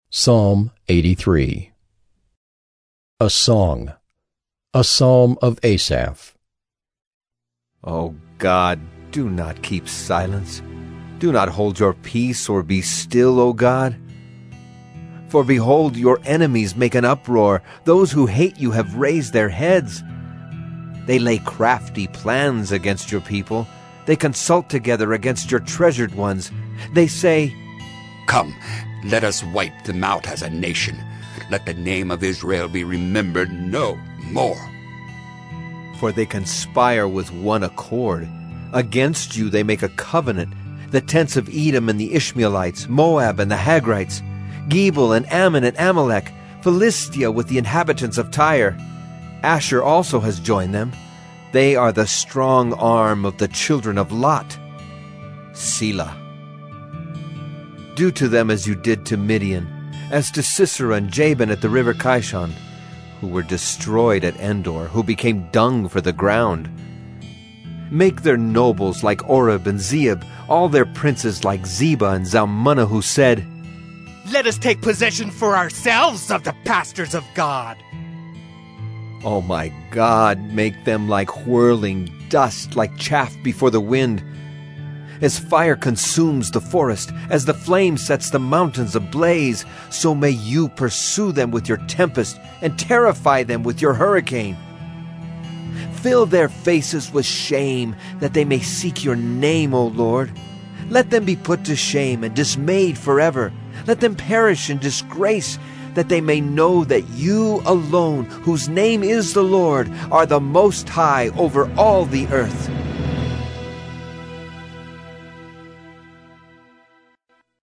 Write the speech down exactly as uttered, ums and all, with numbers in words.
Psalm eighty-three. A Song, a Psalm of Asaph. O God, do not keep silence. Do not hold your peace or be still, O God. For behold, your enemies make an uproar. Those who hate you have raised their heads. They lay crafty plans against your people. They consult together against your treasured ones. They say, Come, let us wipe them out as a nation. Let the name of Israel be remembered no more. For they conspire with one accord. Against you they make a covenant. The tents of Edom and the Ishmaelites, Moab and the Hagrites, Gebal and Ammon and Amalek, Philistia with the inhabitants of Tyre. Asher also has joined them. They are the strong arm of the children of Lot. Selah. Do to them as you did to Midian, as to Sisera and Jabin at the river Kishon, who were destroyed at Endor, who became dung for the ground. Make their nobles like Oreb and Zeeb, all their princes like Zebah and Zalmunna, who said, Let us take possession for ourselves of the pastures of God. Oh my God, make them like whirling dust, like chaff before the wind. As fire consumes the forest, as the flame sets the mountains ablaze, so may you pursue them with your tempest and terrify them with your hurricane. Fill their faces with shame, that they may seek your name, O Lord. Let them be put to shame and dismayed forever. Let them perish in disgrace, that they may know that you alone, whose name is the Lord, are the Most High over all the earth.